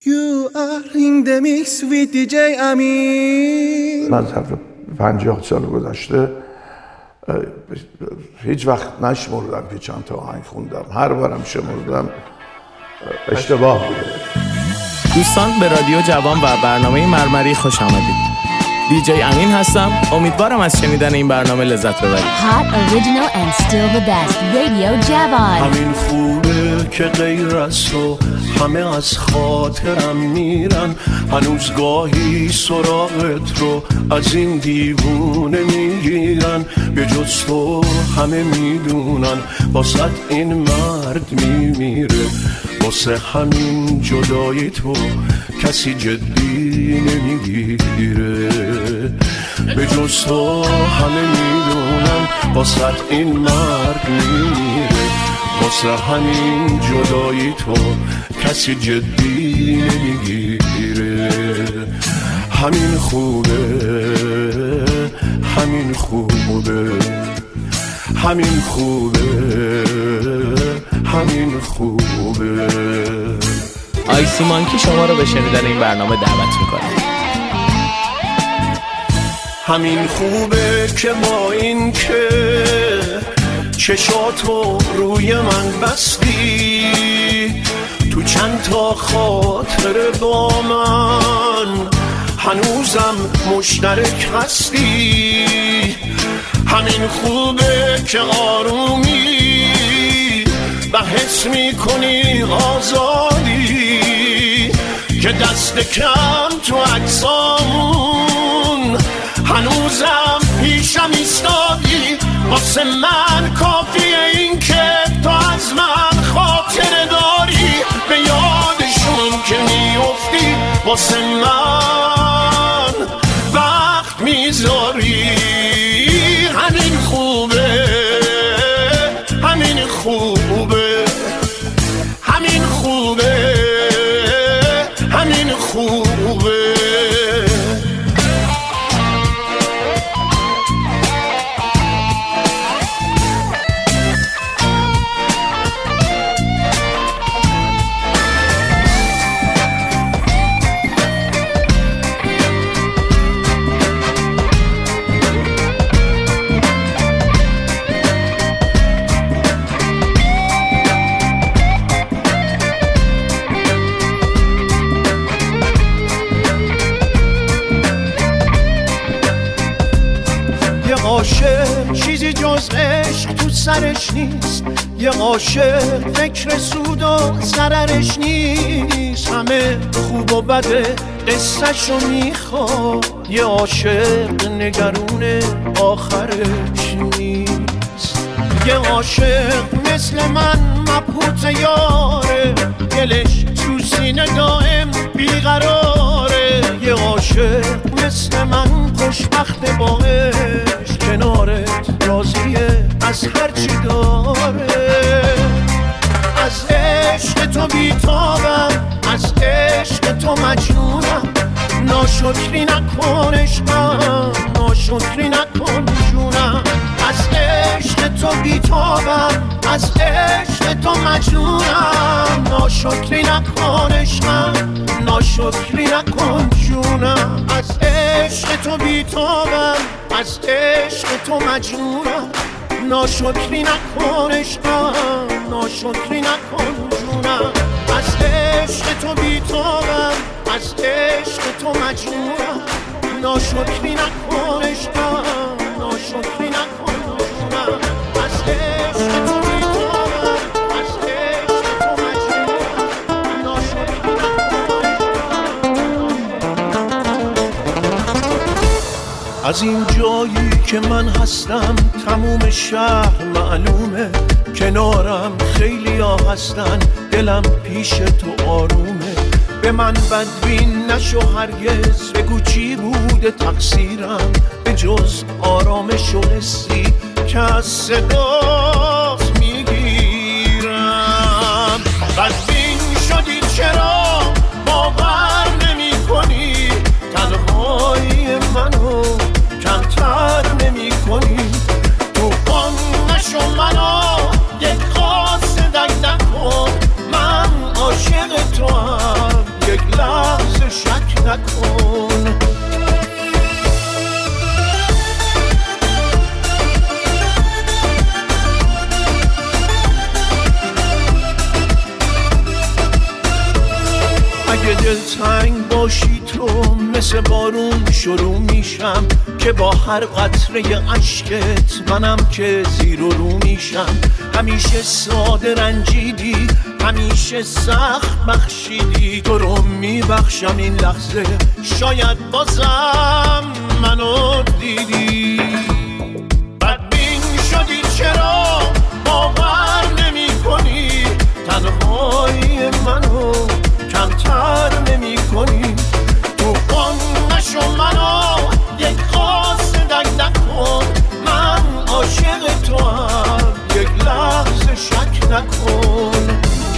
You are in the mix with DJ امین. من ظرف 50 سال گذشته هیچ وقت نشمردم که چند تا آهنگ خوندم. هر بارم شمردم اشتباه بوده. دوستان به رادیو جوان و برنامه مرمری خوش آمدید. دیجی امین هستم. امیدوارم از شنیدن این برنامه لذت ببرید. Hot original and still the best Radio جوان. همین خوبه که غیر از تو همه از خاطرم میرن. هنوز گاهی سراغت رو از این دیوونه میگیرن. به جز تو همه میدونن واسه این مرد میمیره. واسه همین جدایی تو کسی جدی نمیگیره. به جز تو همه میدونن واسه این مرد میمیره. واسه همین جدایی تو کسی جدی نمیگیره. همین خوبه، همین خوبه، همین خوبه، همین خوبه. آیسی مانکی شما رو به شنیدن این برنامه دعوت میکنه. همین خوبه که با این که چشاتو روی من بستی، تو چند تا خاطر با من هنوزم مشترک هستی. همین خوبه که آرومی و حس میکنی آزادی، که دست کم تو عکسامون هنوزم پیشم ایستادی. واسه من کافیه این که تو از من خاطره داری، به یادشون که میافتی واسه من وقت میذاری. همین خوبه، همین خوبه، همین خوبه، همین خوبه. عاشق چیزی جز عشق تو سرش نیست. یه عاشق فکر سود و ضررش نیست. همه خوب و بده قصه‌شو میخواد. یه عاشق نگرون آخرش نیست. یه عاشق مثل من مبهوت یاره، دلش تو سینه دائم بیقراره. یه عاشق مثل من خوشبخت با عشق، کنارت راضیه از هرچی داره. از عشق تو بیتابم، از عشق تو مجنونم. ناشکری نکن عشقم، ناشکری نکن جونم. از عشق تو بیتابم، از عشق تو مجنونم. ناشکری نکن عشقم، ناشکری نکن جونم. از عشق تو بیتابم، از عشق تو مجنونم. ناشکری نکن عشقم، ناشکری نکن جونم. از عشق تو بیتابم، از عشق تو مجنونم. ناشکری نکن عشقم، ناشکری نکن جونم. از عشق تو بیتابم، از عشق تو مجنونم. ناشکری نکن. از این جایی که من هستم تموم شهر معلومه. کنارم خیلی ها هستن، دلم پیش تو آرومه. به من بدبین نشو هرگز، بگو چی بوده تقصیرم، به جز آرامش و حسی که از صدات میگیرم. بدبین شدی چرا باور نمی کنی، تنهایی منو کمتر نمی کنی. توفان نشو منو یک خاص دک نکن، من عاشق تو هم یک شک نکن. اگه دلتنگ باشی تو مثل بارون شروع میشم که با هر قطره عشقت منم که زیر و رو میشم. همیشه ساده رنجیدی، همیشه سخت بخشیدی، تو رو میبخشم این لحظه شاید بازم منو دیدی. بدبین شدی چرا باور نمی کنی، تنهایی منو کمتر نمی کنی. توفان نشو منو یک قاصدک نکن، من عاشق تو هم یک لحظه شک نکن.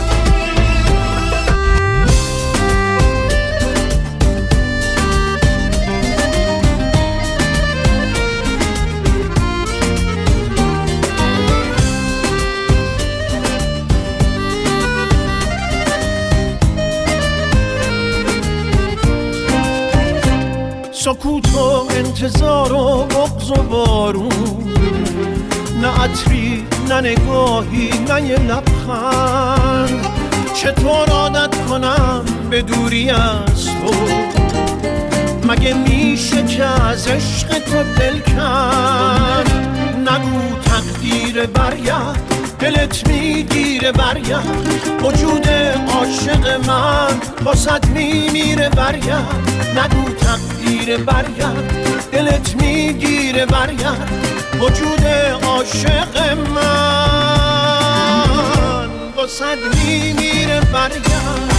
سکوت و انتظار و بغض و بارون، نه عطری نه نگاهی نه یه لبخند. چطور عادت کنم به دوری از تو، مگه میشه که از عشق تو دل کند. نگو تقدیر برگرد، دلت میگیره برگرد، وجود عاشق من واسد میمیره برگرد. نگو تقدیر برگرد، دلت میگیره برگرد، وجود عاشق من واسد میمیره برگرد.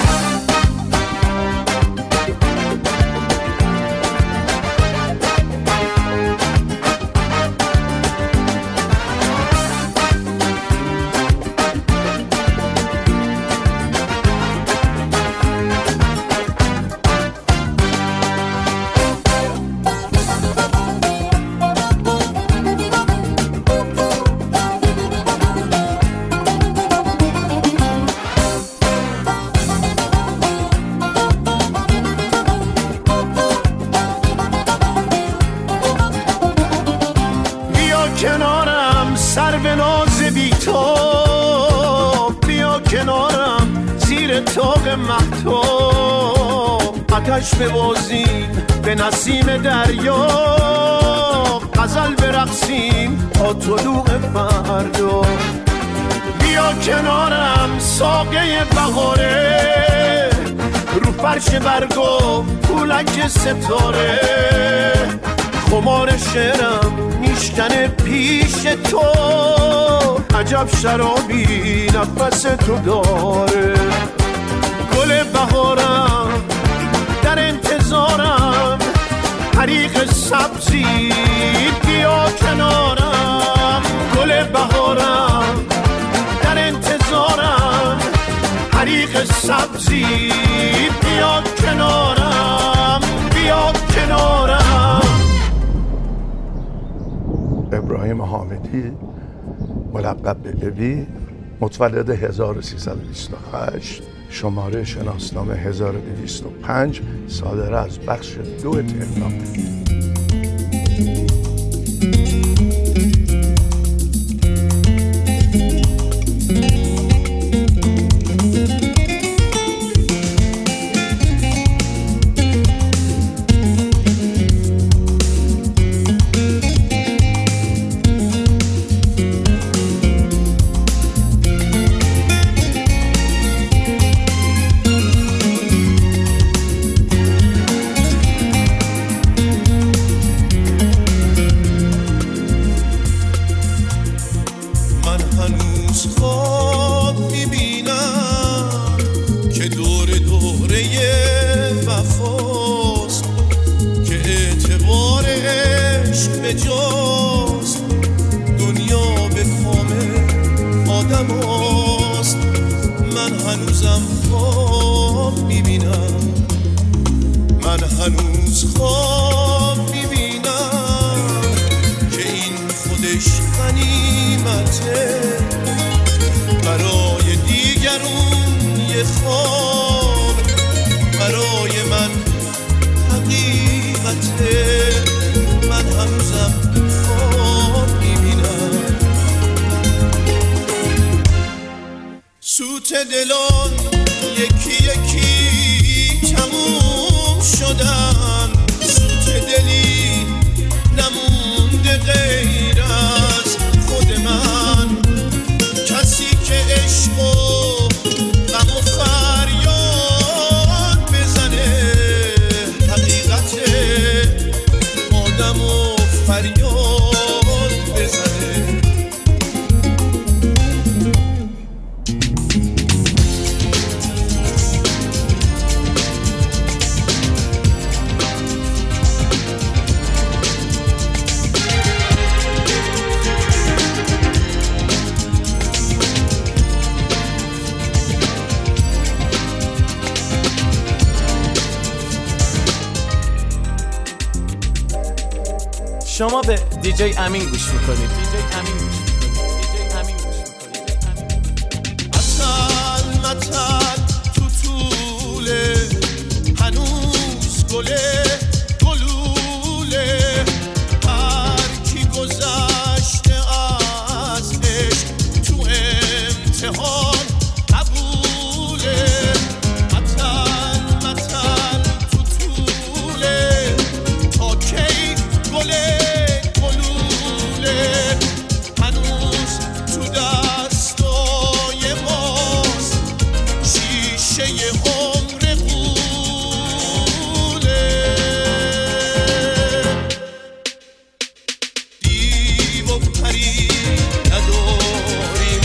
کنارم سر به ناز بی تو، بیا کنارم زیر طاق مهتاب. آتش ببازیم به نسیم دریا، غزل برقصیم تا طلوع فردا. بیا کنارم ساقه بهاره، رو فرش برگو پولک ستاره. خمار شعرم میشکنه پیش تو، عجب شرابی نفس تو داره. گل بهارم در انتظارم، حریق سبزی بیا کنارم. گل بهارم در انتظارم، حریق سبزی بیا کنارم، بیا کنارم. ابراهیم حامدی ملقب به ابی، متولد 1328، شماره شناسنامه 1205، صادره از بخش 2 تهران. برای دیگرون یه خواب، برای دلان یکی یکی تموم شدن، سوت دلی نمونده غیر از خود من، کسی که عشق و غم و فریاد بزنه، حقیقت آدم و فریاد بزنه. شما به دیجی امین گوش میکنید. متن تو طوله هنوز گله گلوله، هر کی گذشته از عشق تو امتحان قبوله. متن تو طوله تا کی گله گلوله، هنوز تو دستای ماست شیشه عمر قوله. دیو و پری نداریم،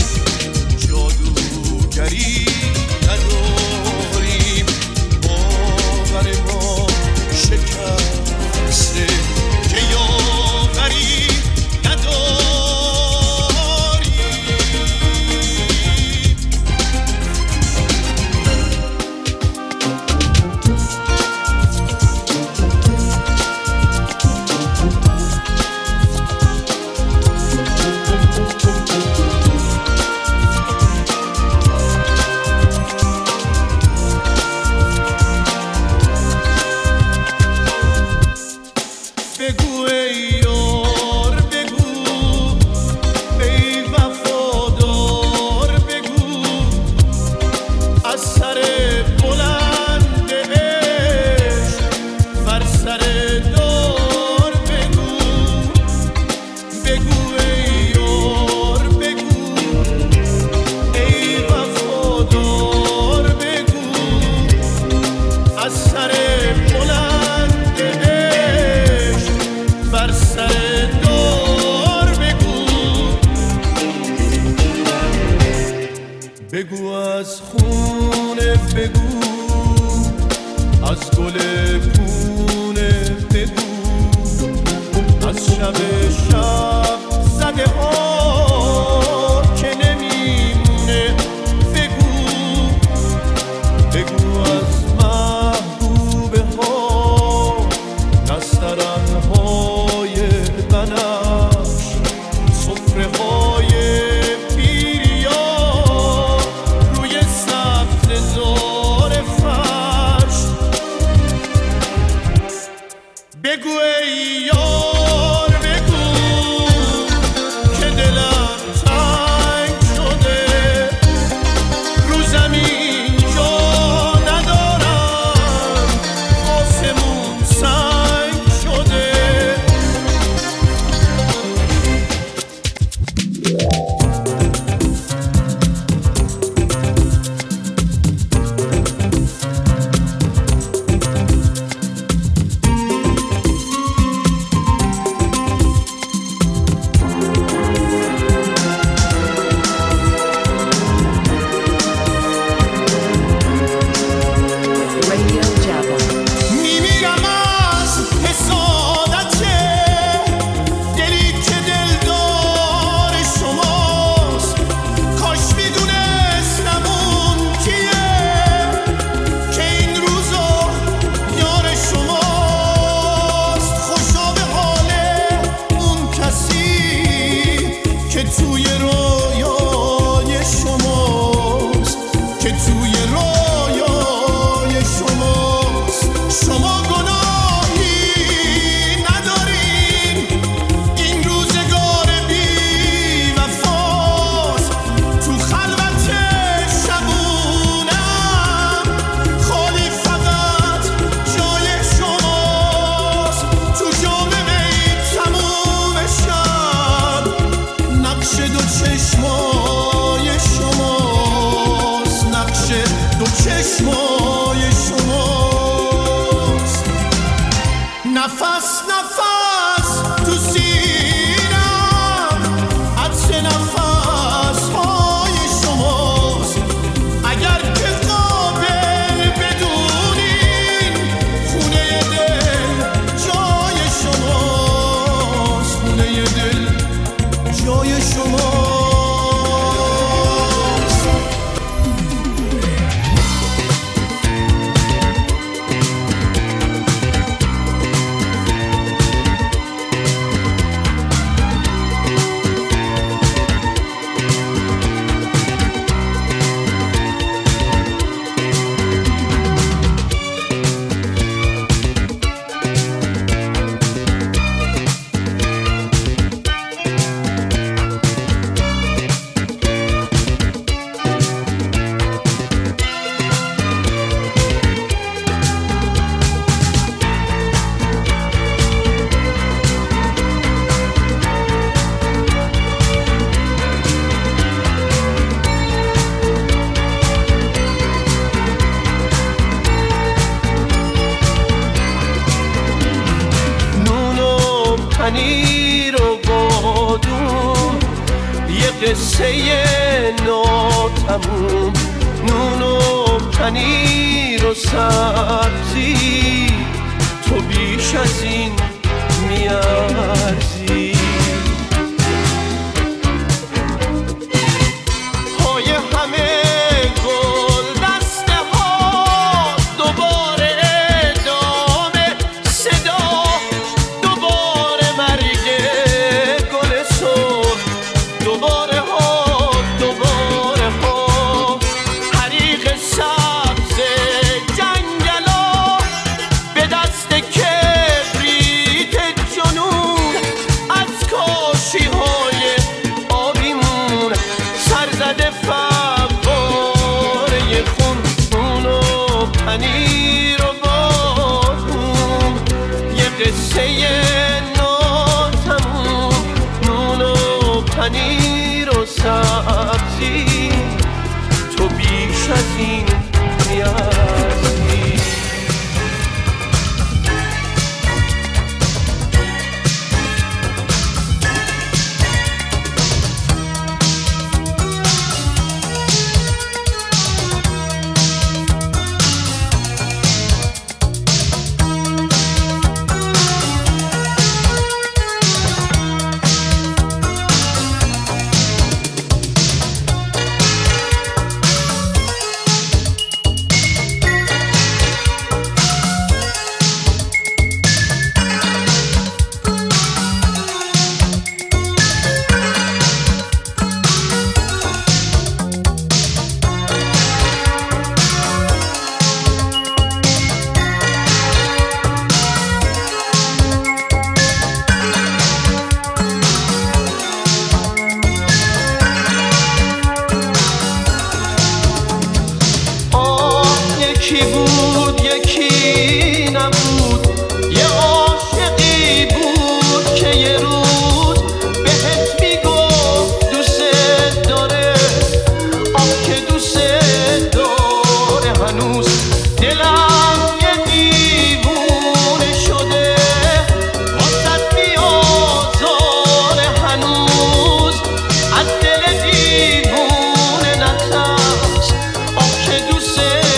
جادوگری نداریم، باور ما شکسته که یاوری بگو ای یار بگو، ای وفادار بگو، از سر بلند عشق بر سر دار بگو. بگو ای یار بگو، ای وفادار بگو، از سر بلند عشق بر سر دار بگو. بگو از خونه بگو، از گل پونه بگو، از شب زده ها که نمیمونه بگو. بگو از محبوبه ها نسترنهای بنفش، سفره های پیریا روی سبز زار فرش. بگو ای یار بگو که قصه ناتموم، نون و پنیر و سبزی، تو بیش از این میارزی. پای همه گل دسته ها، دوباره ادامه صدا، دوباره مرگ گل سرخ، دوباره ها دوباره ها، حریق سبز جنگلا به دست کبریت جنون، از کاشی های آبیمون سرزده فواره خون، نون و پنیر و بارون، یه قصه ناتموم، نون و پنیر و سبزی، تو بیش از این نیازی. یکی بود یکی نبود، یه عاشقی بود که یه روز بهت میگفت دوست داره، آه که دوست داره، هنوز دلم یه دیوونه شده، واسه بیازاره، هنوز از دل دیوونه نترس، آه که دوست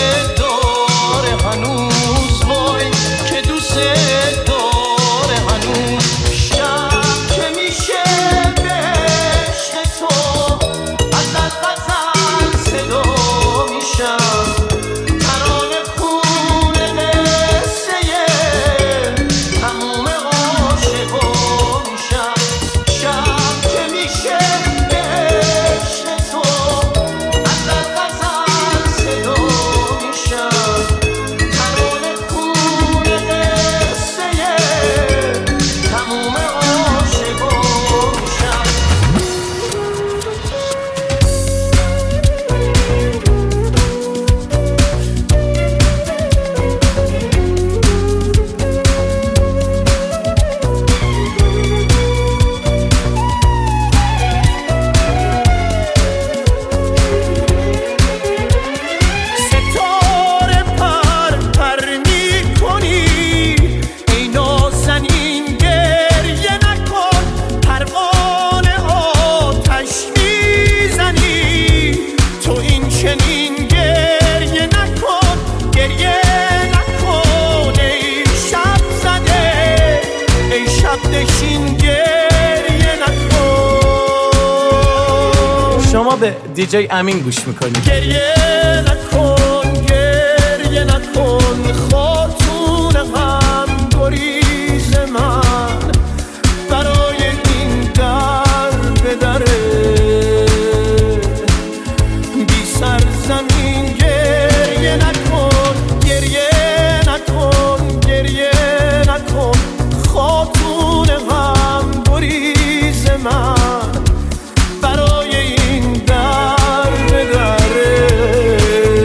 هنوز، وای که دوست داره، هنوز شب که میشه به عشق تو، از غزل صدا میشم، ترانه خونه قصه تموم عاشقا میشم، شب که میشه به عشق تو، از غزل صدا میشم، شما به دیجی امین گوش میکنید. گریه نکن گریه نکن، خاتون هم گریز من، برای این در به دره بی سرزمین. گریه نکن گریه نکن گریه نکن، خاتون هم گریز من، برای این در به دره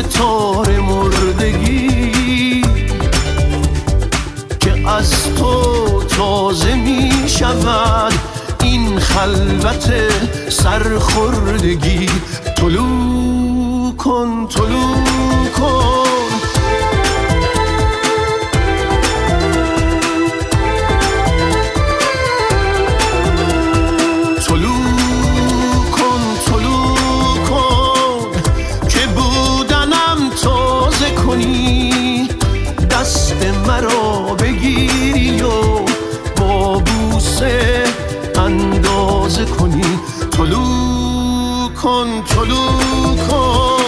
ستاره مردگی که از تو تازه می شود این خلوت سرخوردگی. طلوع کن طلوع کن دست مرا بگیری و با بوسه اندازه کنی. طلوع کن طلوع کن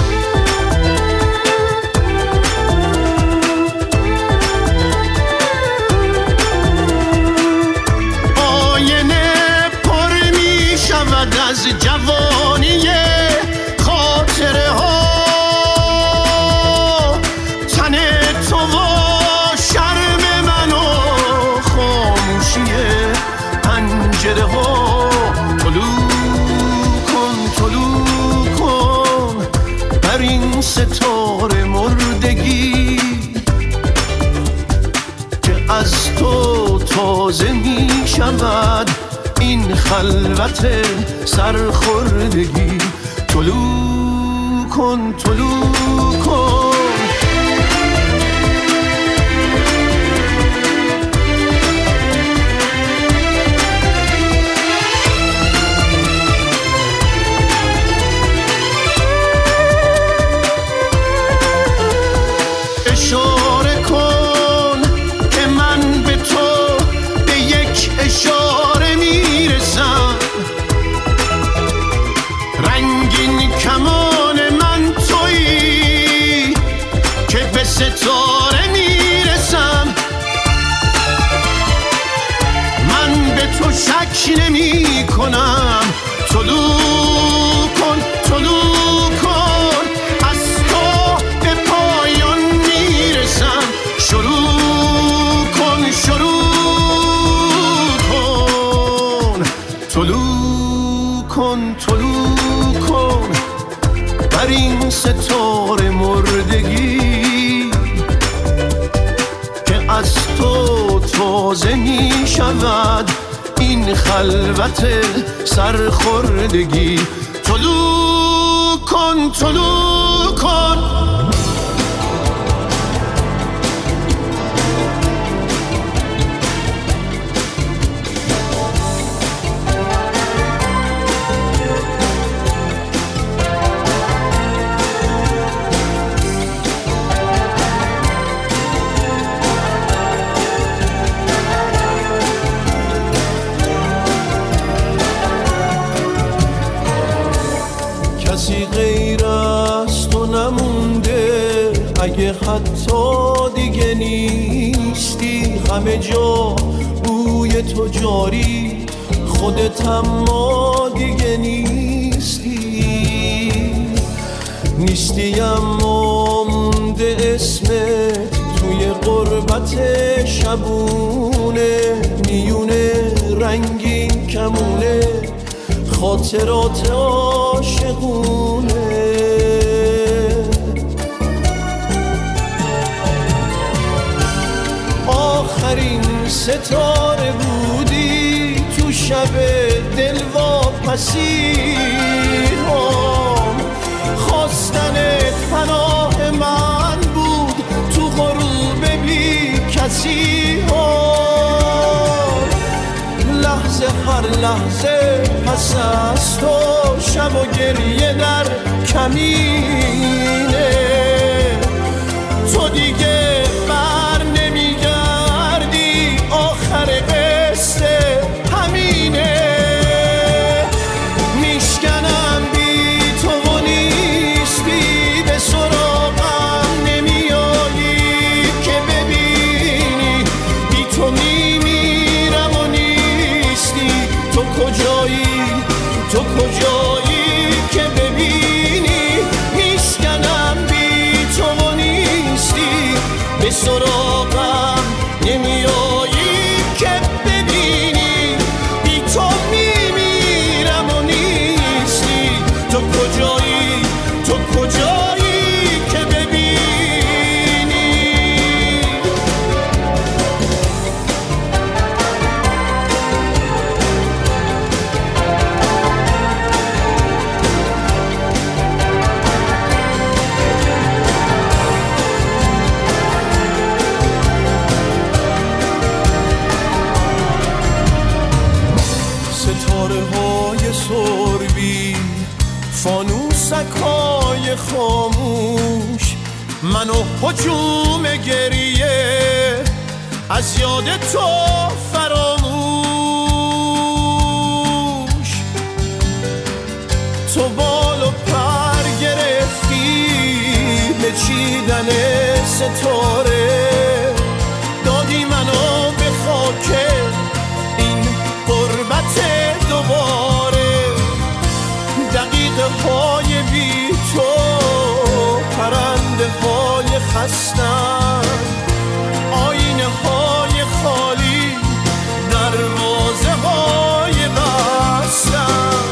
آینه پر می شود از جوانی خاطره ها، پنجره ها. طلوع کن طلوع کن بر این ستاره مردگی که از تو تازه می شود این خلوت سرخوردگی. طلوع کن طلوع کن اشاره کن که من به تو به یک اشاره میرسم. رنگین کمان من تویی که به ستاره میرسم. من به تو شک نمی کنم. طلوع کن طلوع کن از تو به پایان میرسم. شروع کن شروع کن طلوع کن طلوع کن بر این ستاره مردگی که از تو تازه می شود این خلوت سرخوردگی. طلوع کن طلوع کن کسی غیر از تو نمونده. اگه حتی دیگه نیستی همه جا بوی تو جاری، خودت اما دیگه نیستی اما مونده اسمت توی غربت شبونه. میونه رنگین کمونه خاطرات عاشقونه. آخرین ستاره بودی تو شب دلواپسی‌هام. خواستنت پناه من بود تو غروب بی کسی ها. لحظه هر لحظه پس از تو شب و گریه در کمینه. تو دیگه بر نمیگردی آخر قصه همینه. میشکنم بی تو و نیستی به سراغم نمیایی که ببینی بی تو میمیرم و نیستی. تو کجایی که ببینی میشکنم بی خاموش منو هجوم گریه از یاد تو فراموش. تو بال و پر گرفتی به چیدن ستاره، دادی منو به خاک این غربت دوباره. دقیقه های بی تو پرنده های خستن، آینه های خالی دروازه های بستن.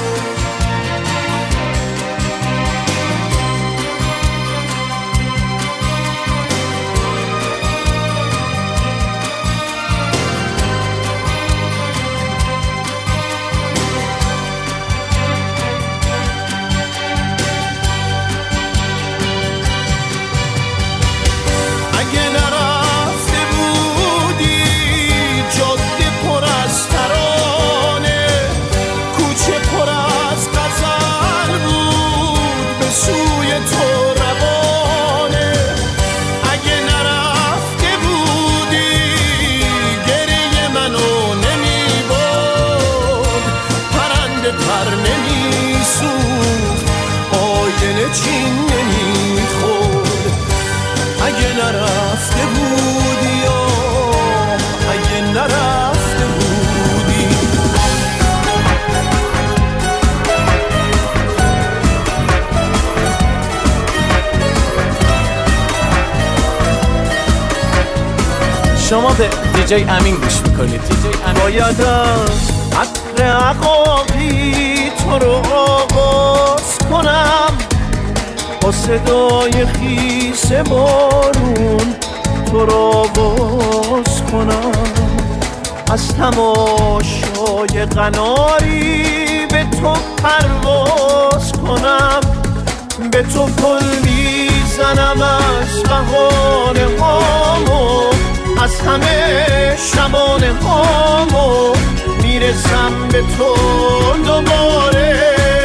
شما به دیجی امین گوش میکنید. باید از عطر عقاقی تو رو آغاز کنم، با صدای خیس بارون تو رو آواز کنم، از تماشای قناری به تو پرواز کنم، به تو پل میزنم از بهانه هامو، از همه شبانه هامو میرسم به تو دوباره.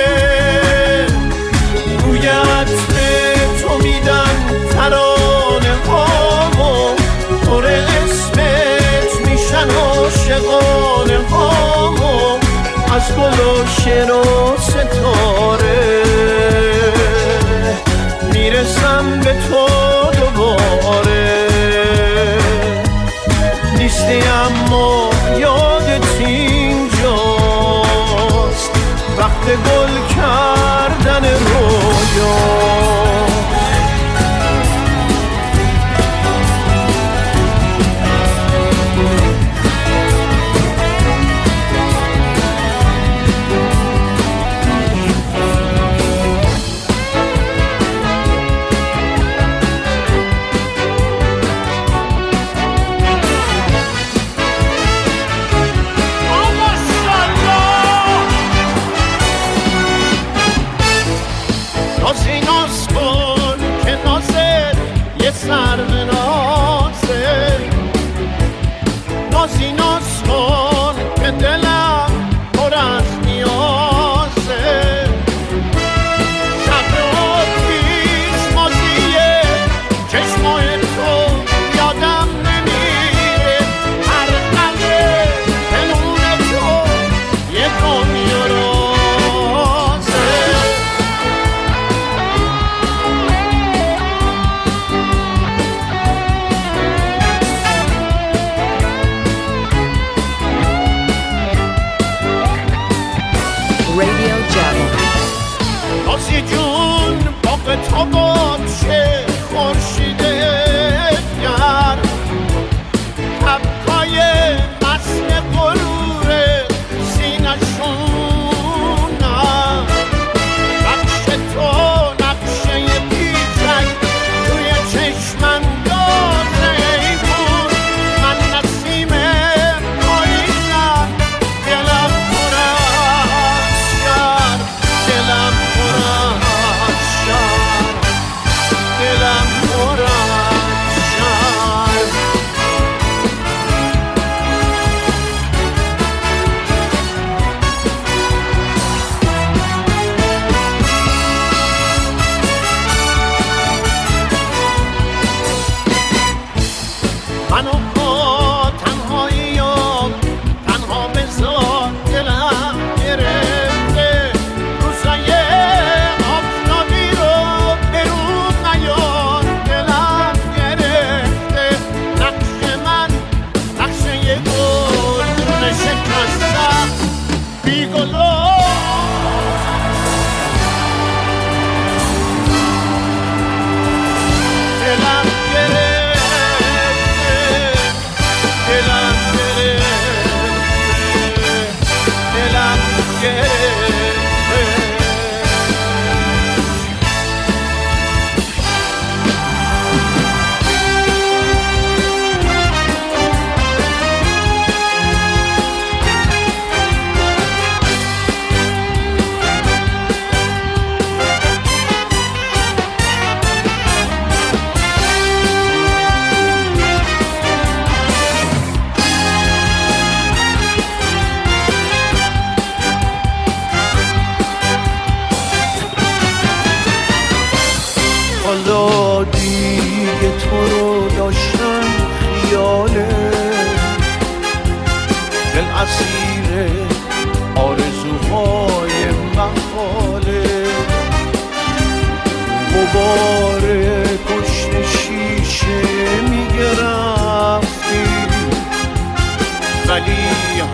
روی عطر تو میدم ترانه هامو، پر اسمت میشن عاشقانه هامو، از گل و شعر و ستاره میرسم به تو دوباره. نیستی اما یادت اینجاست، وقت گل کردن رویا.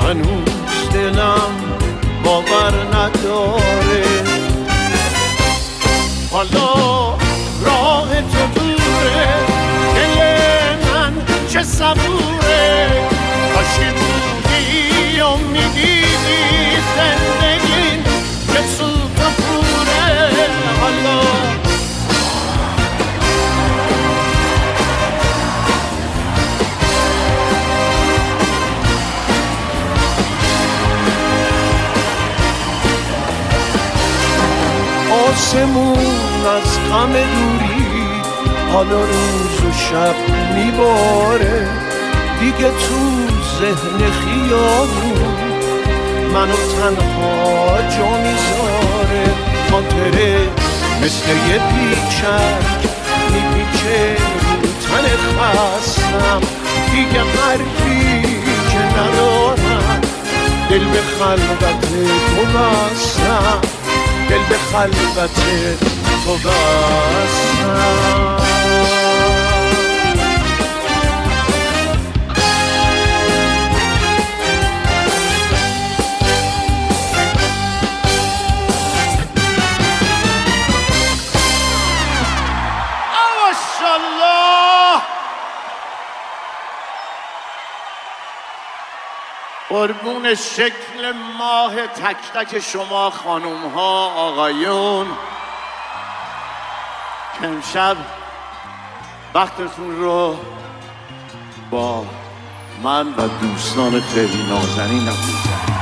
هنوز دلم باور نداره. حالا راه تو دوره، دل من چه صبوره. کاشی بودی و میدیدی زندگی که سوت و پوره. حالا آسمون از غم دوری حالا روز و شب میباره. دیگه تو ذهن خیابون منو تنها جا میذاره. خاطره مثل یه پیچک میپیچه رو تن خستم. دیگه حرفی که ندارم، دل به خلوت تو بستم. دل به خلوت تو بستم. ماشاءالله. قربون شکل ماه تک تک شما خانوم ها آقایون که امشب وقتتون رو با من و دوستان خیلی نازنینم می‌گذرونید.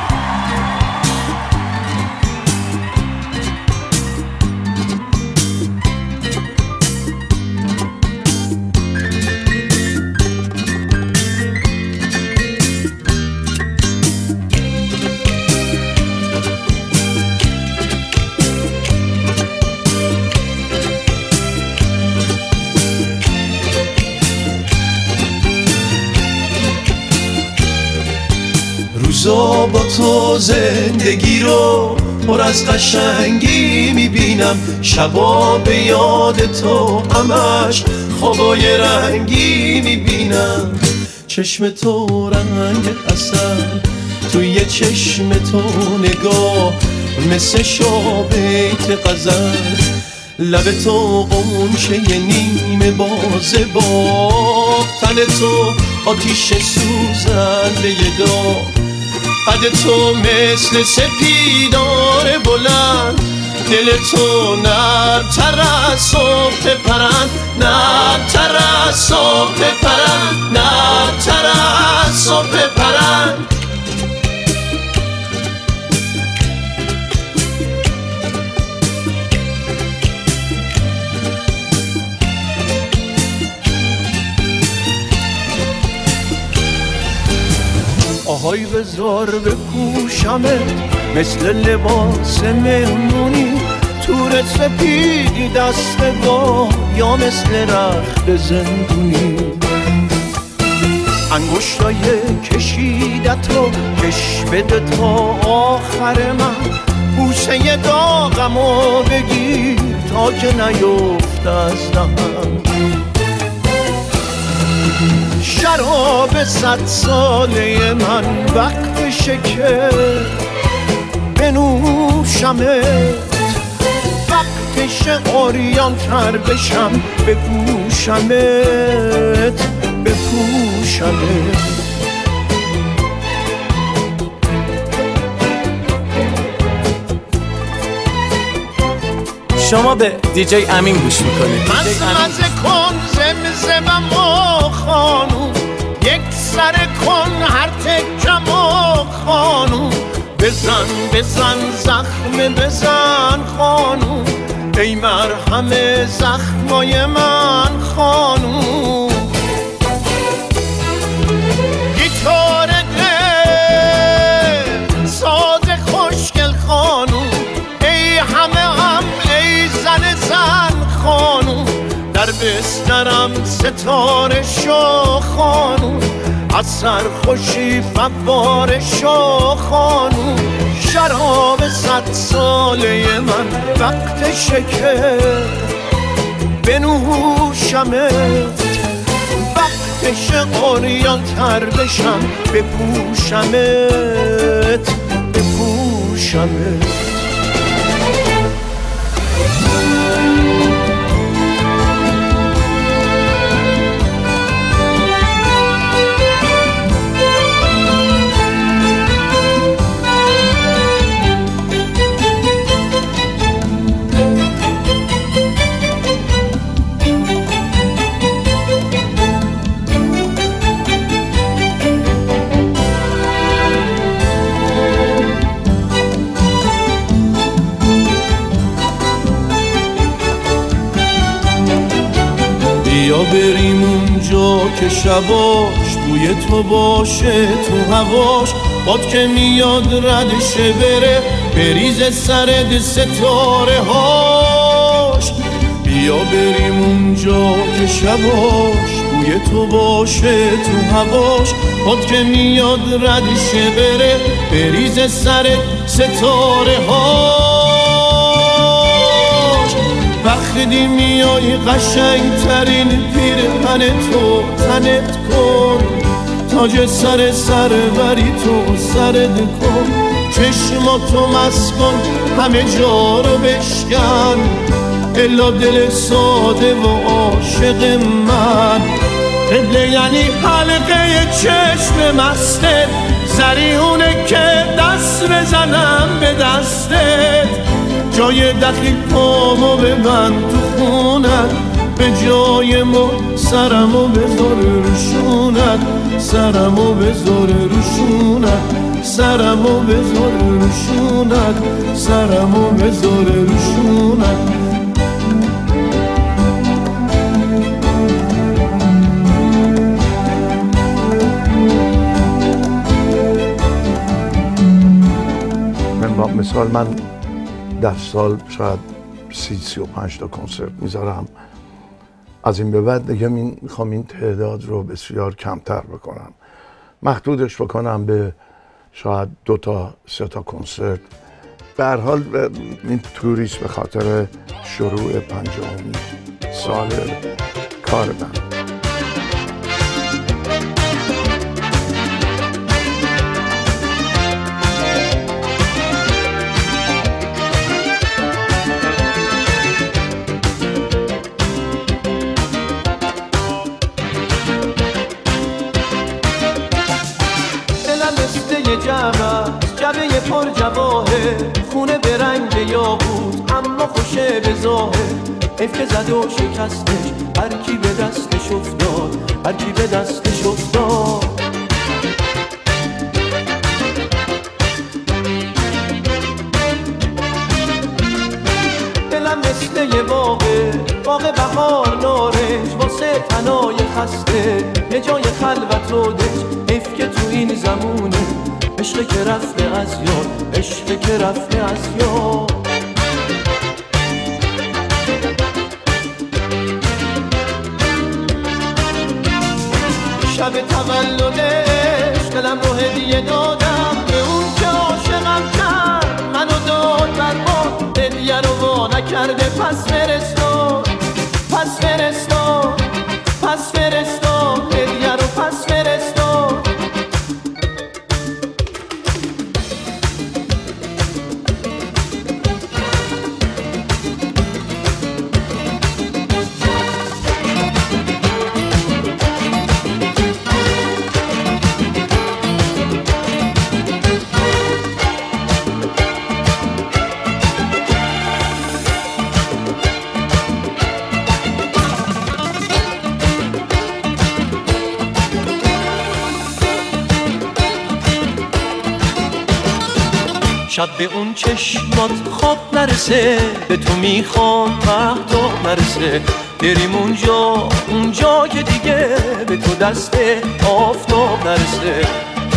روزا با تو زندگی رو پر از قشنگی میبینم. شبا به یاد تو همش خوابای رنگی میبینم. چشم تو رنگ عسل، توی چشم تو نگاه مثل شابیت غزل. لب تو قنچه نیمه بازه با تن تو آتیش سوزنده داغ. قد تو مثل سپیدار بلند، دل تو نرم‌تر از صبح پرند. نرم‌تر از صبح پرند، نرم‌تر از صبح پرند. آهای بذار بپوشمت مثل لباس مهمونی. تور سپیدی دست با یا مثل رخت زندونی. انگشتای کشیدتو کش بده تا آخر من. بوسه داغمو بگیر تا که نیفت از دهن. شراب 100 ساله من وقتشه که بنوشمت. وقتشه عریان تر بشم بپوشمت بپوشمت. شما به دیجی امین گوش میکنید. مزمزه کن زمزممو خانوم، یک سر کن هر تکمو خانوم. بزن بزن زخم بزن خانوم، ای مرهم زخمای من خانوم. گیتار دل ساز خوشگل خانوم، ای همه هم ای زن خانوم. در بسترم ستاره شو خانوم، از سرخوشی فواره شو خانوم. شراب 100 ساله من وقتشه که بنوشمت. آتش قریان تر بشم بپوشمت بپوشمت. بیا بریم اونجا که شباش بوی تو باشه تو هواش، باد که میاد ردشه بره بریز سرد ستاره هاش. بیا بریم اونجا که شباش بوی تو باشه تو هواش، باد که میاد ردشه بره بریز سرد ستاره هاش. وقتی میای قشنگ ترین پیرهن تو تنت کن، تاج سر بری تو سرد کن، چشماتو مسکن همه جا رو بشکن، الا دل ساده و عاشق من. قبله یعنی حلقه چشم مستت، زریونه که دست بزنم به دستت، جای دخیل پامو ببند تو خونت، به جای ما سرمو بذار روشونت، سرمو بذار روشونت، سرمو بذار روشونت، سرمو بذار روشونت. مثال من در سال شاید 30-35 تا کنسرت میذارم. از این به بعد دیگه میخوام این تعداد رو بسیار کمتر بکنم، محدودش بکنم به شاید 2 تا 3 تا کنسرت. به هر حال این توریست به خاطر شروع 50مین سال کار من. جبه پر جواهر، خونه به رنگ یاقوت اما خوشه به ظاهر، حیف که زد و شکستش هر کی به دستش افتاد، هر کی به دستش افتاد. دلم مثل یه باغ بهار نارنج، واسه تنای خسته یه جای خلوت و دنج، حیف که تو این زمونه عشق که رفته از یاد، عشق که رفته از یاد. شب تولدش دلم رو هدیه دادم به اون که عاشقم کرد، منو داد بر باد، هدیه رو وا نکرده پس فرستاد، پس فرستاد، پس فرستاد، هدیه رو پس فرستاد. شب به اون چشمات خواب نرسه، به تو میخوام مهتاب نرسه، بریم اونجا که دیگه به تو دست آفتاب نرسه.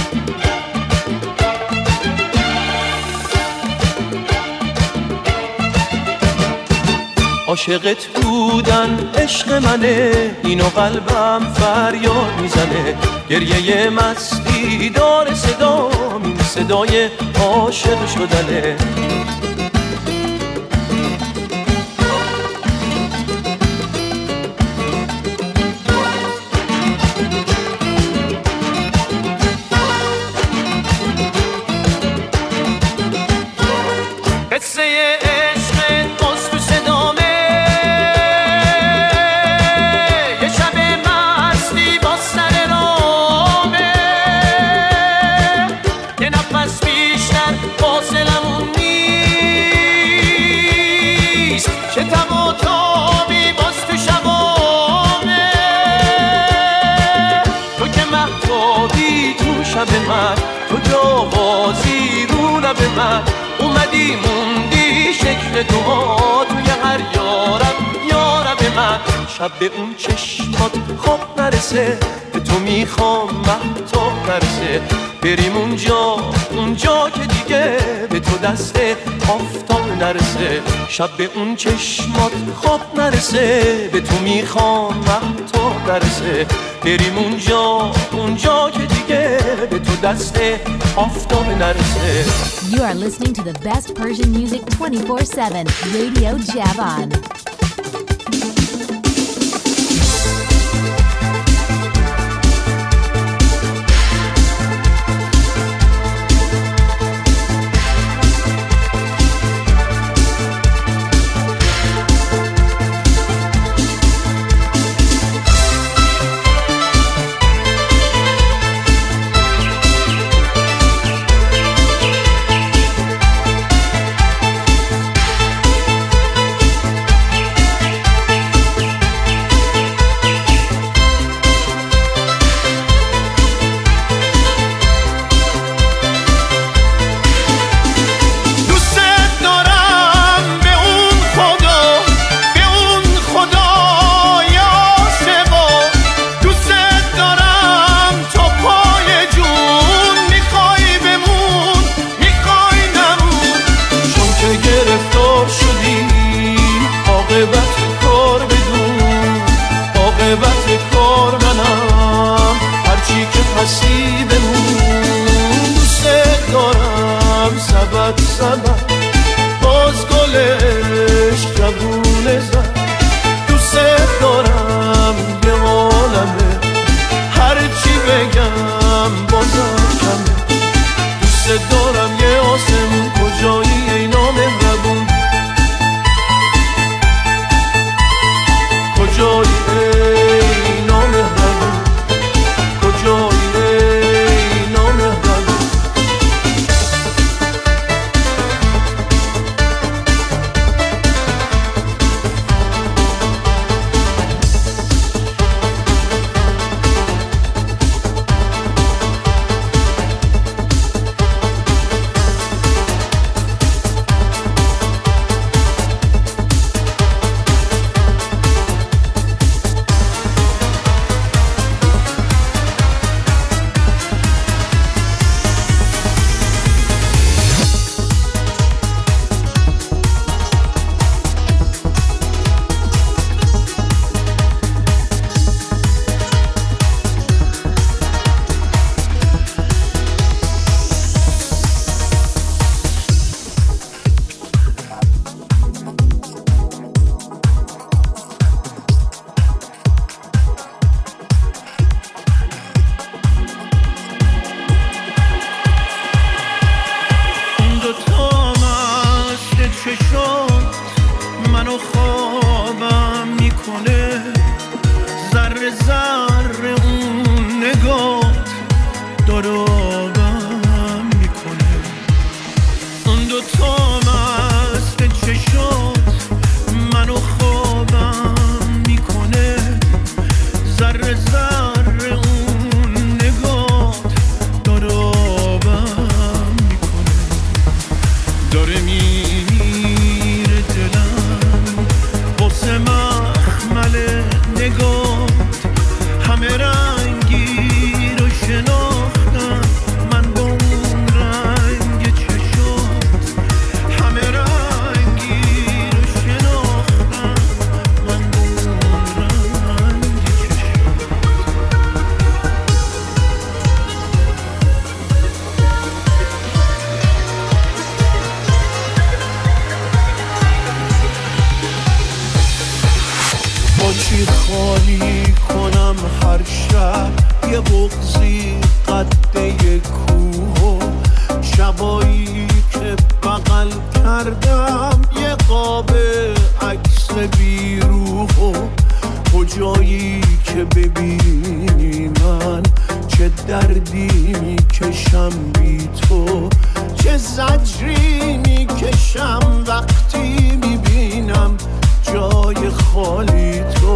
عاشقت بودن عشق منه، اینو قلبم فریاد میزنه، گریه مستی داره صدا، این صدای عاشق شدنه. شب من تو جوازی رو لب من اومدی موندی شکل تو توی هر یارب من شب به اون چشمات خواب نرسه به تو میخوام مهتاب نرسه بریم اونجا که دیگه به تو دست آفتاب نرسه شب به اون چشمات خواب نرسه به تو میخوام مهتاب نرسه بریم اونجا که دیگه به تو دست آفتاب نرسه. You are listening to the best Persian music 24/7, Radio Javan.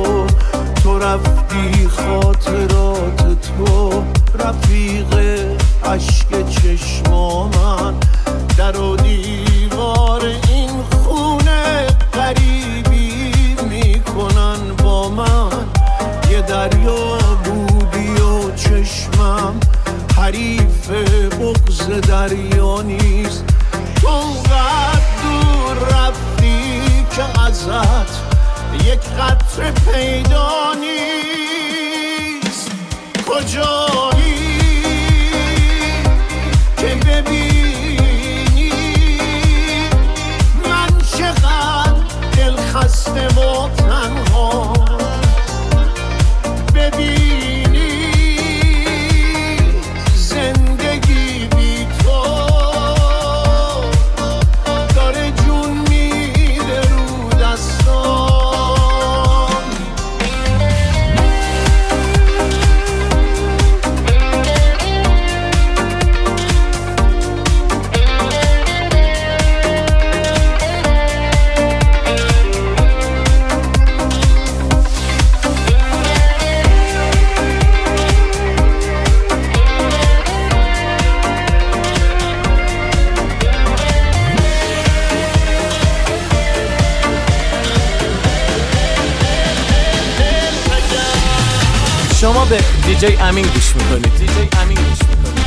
رفتی خاطرات تو رفیق اشک چشم من در و دیوار این خونه غریبی میکنن با من. یه دریا بودی و چشمم حریف بغض دریا نیست. تو اونقدر دور رفتی که ازت یک قطره پیدا نیست. کجایی که ببینی من چقدر دل خسته و تنها، ببینی زندگی بی تو داره جون میده رو دستان. شما به دیجی امین گوش میکنید. دیجی امین گوش میکنید.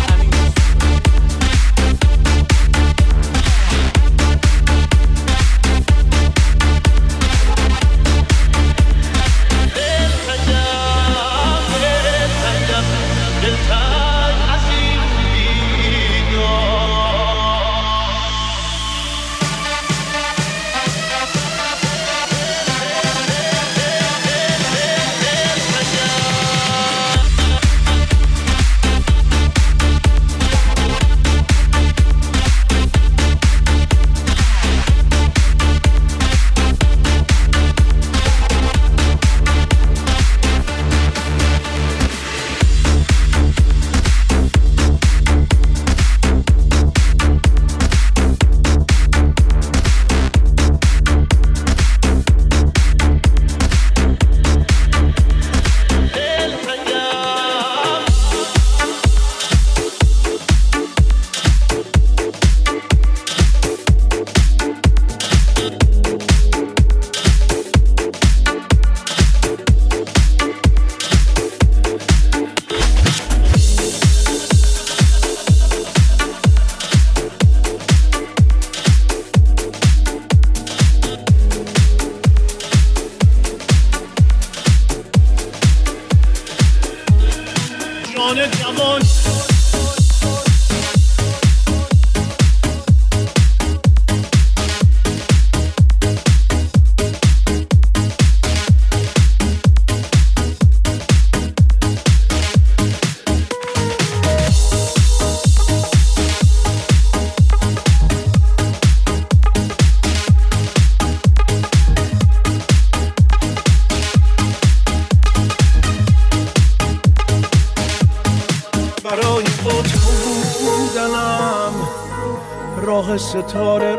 راه ستاره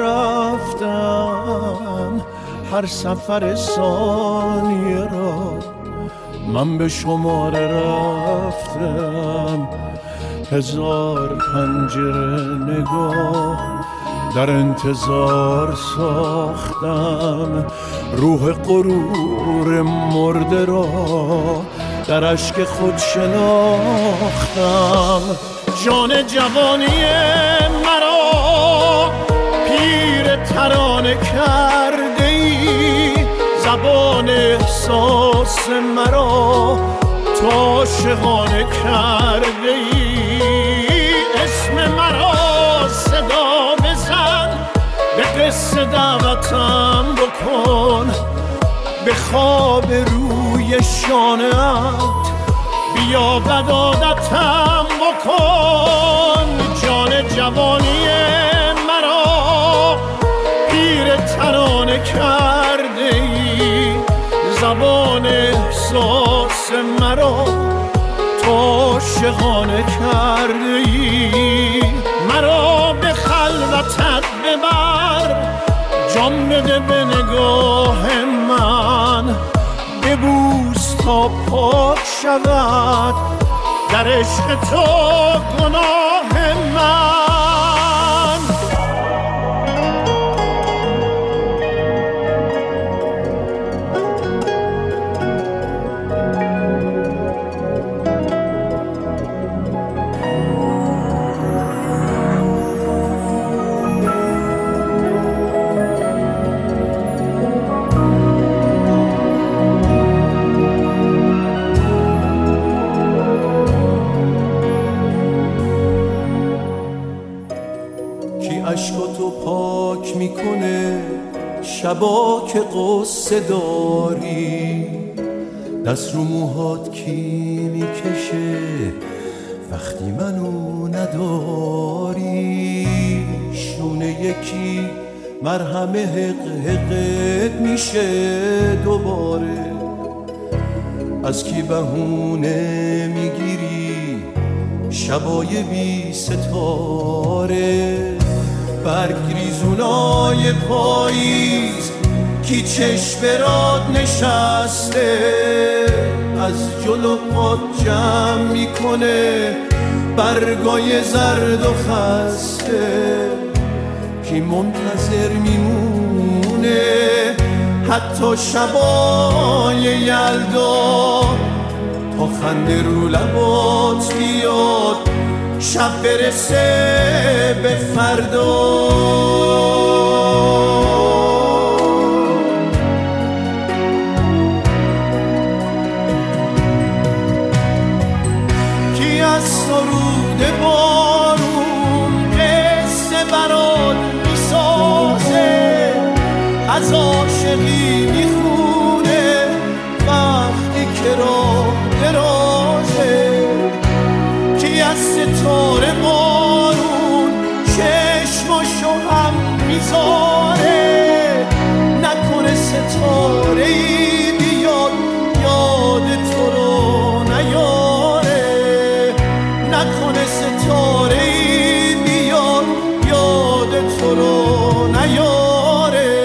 رفتم، هر سفر ثانیه را من به شماره رفتم. هزار پنجره نگاه در انتظار ساختم، روح غرور مرده را در اشک خود شناختم. جان جوانی مرا پیر ترانه کرده ای، زبان احساس مرا تو عاشقانه کرده ای. اسم مرا صدا بزن، به قصه دعوتم بکن، به خواب روی شانه‌ات بیا بدادتم بکن. جان جوانی مرا پیر ترانه کرده ای، زبان احساس مرا تو عاشقانه کرده ای. مرا به خلوتت ببر، جان بده به نگاه من، ببوس تا پاک شود در عشق تو گناه میکنه شبا که قصه داری، دست رو موهات کی میکشه وقتی منو نداری، شونه یکی مرهم حق حقت میشه دوباره، از کی بهونه میگیری شبای بی ستاره، برگ ریزونای پاییز کی چشم برات نشسته، از جلو پات جمع میکنه برگای زرد و خسته، کی منتظر میمونه حتی شبای یلدا تا خنده رو لبات بیاد شب برسه به فردا. کی از سرود بارون قصه برات میسازه، از عاشقی میخونه وقتی که راه درازه، کی از ستاره بارون چشماشو هم میذاره، نکنه ستاره ای بیاد یاد تو رو نیاره، نکنه ستاره ای بیاد یاد تو رو نیاره.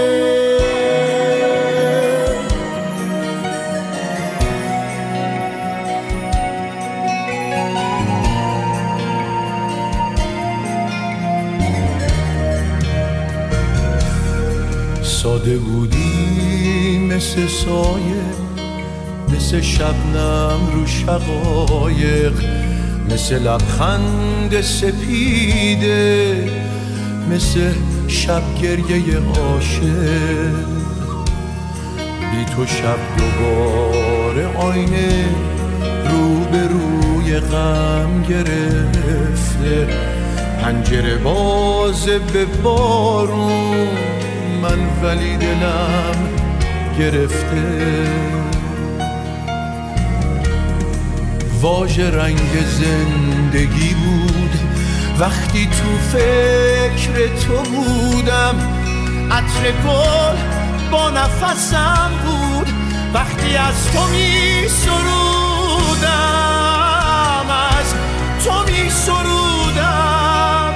ساده بودی مثل سایه، مثل شبنم رو شقایق، مثل لبخند سپیده، مثل شب گریه عاشق، بی تو شب دوباره آینه رو به روی غم گرفته، پنجره بازه به بارون من ولی دلم گرفته، واژه رنگ زندگی بود وقتی تو فکر تو بودم، عطر گل با نفسم بود وقتی از تو می سرودم، از تو می سرودم.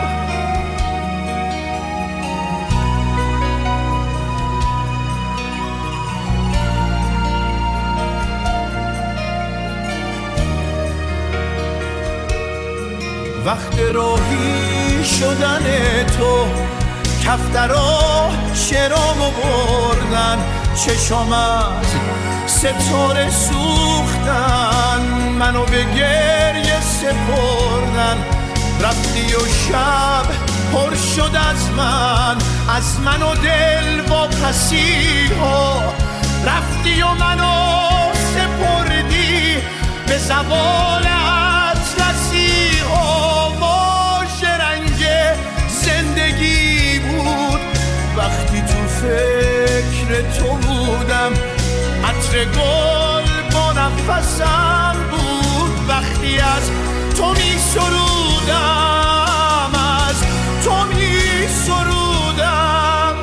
وقت راهی شدن تو کفترا شرامو بردن، چشام از ستاره سوختن، منو به گریه سپردن، رفتی و شب پر شد از من و دل با پسی ها، رفتی و منو سپردی به زوال اطلسی ها، واژه رنگ زندگی بود وقتی تو فکر تو بودم، عطر گل با نفسم بود وقتی از تو می سرودم، از تو می سرودم.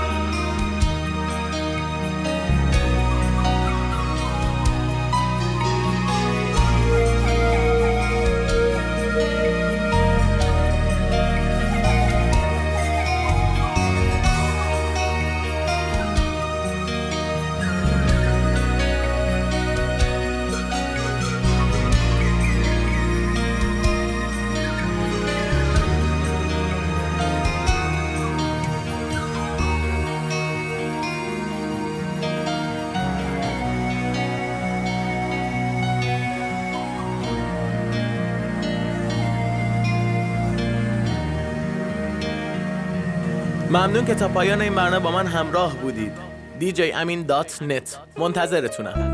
ممنون که تا پایان این برنامه با من همراه بودید. djamin.net منتظرتونم.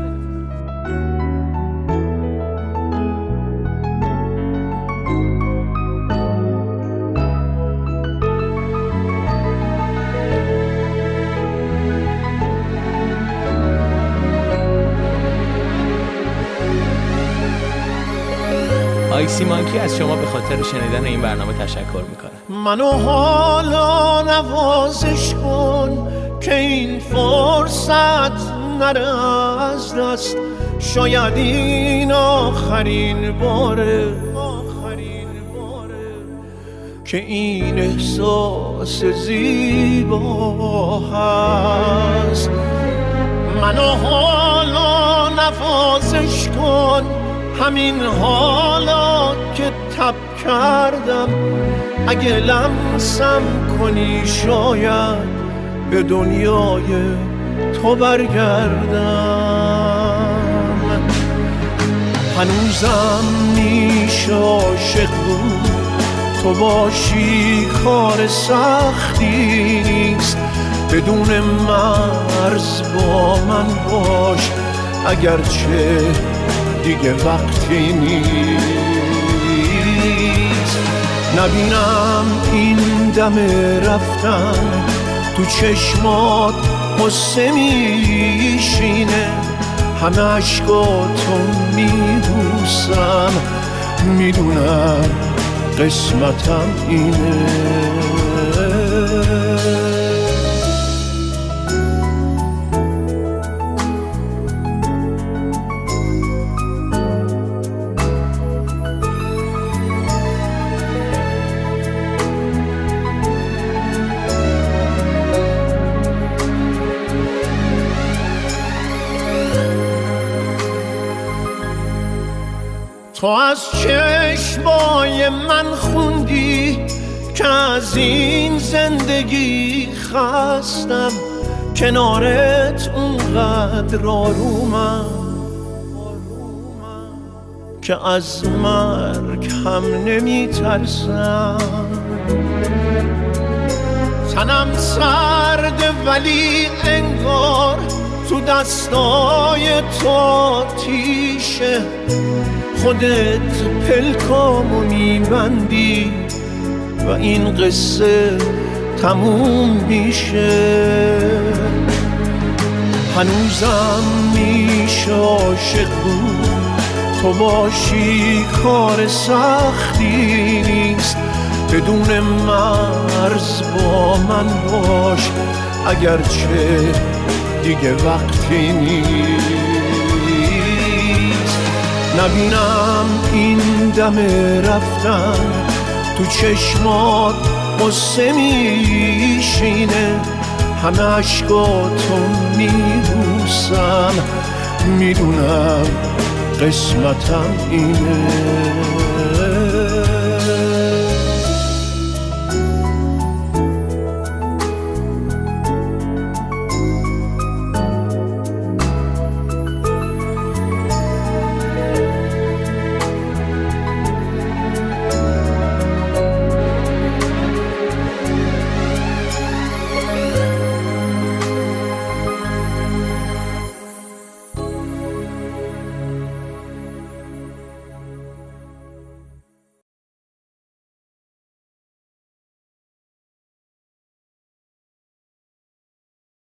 سیمانکی از شما به خاطر شنیدن این برنامه تشکر میکنه. منو حالا نوازش کن که این فرصت نره از دست، شاید این آخرین باره که این احساس زیبا هست. منو حالا نوازش کن، همین حالا که تب کردم، اگه لمسم کنی شاید به دنیای تو برگردم. هنوزم میشه عاشق بود، تو باشی کار سختی نیست، بدون مرز با من باش اگرچه دیگه وقتی نیست. نبینم این دم رفتن تو چشمات قصه میشینه، همه عشقاتو میبوسم، میدونم قسمتم اینه. تو از چشمای من خوندی که از این زندگی خستم، کنارت اونقدر آرومم که از مرگ هم نمی ترسم. تنم سرده ولی انگار تو دستای تو آتیشه، خودت پلکامو میبندی و این قصه تموم میشه. هنوزم میشه عاشق بود، تو باشی کار سختی نیست، بدون مرز با من باش اگرچه دیگه وقتی نیست. نبینم این دم رفتن تو چشمات قصه میشینه، همه عشقاتو میبوسم، میدونم قسمتم اینه.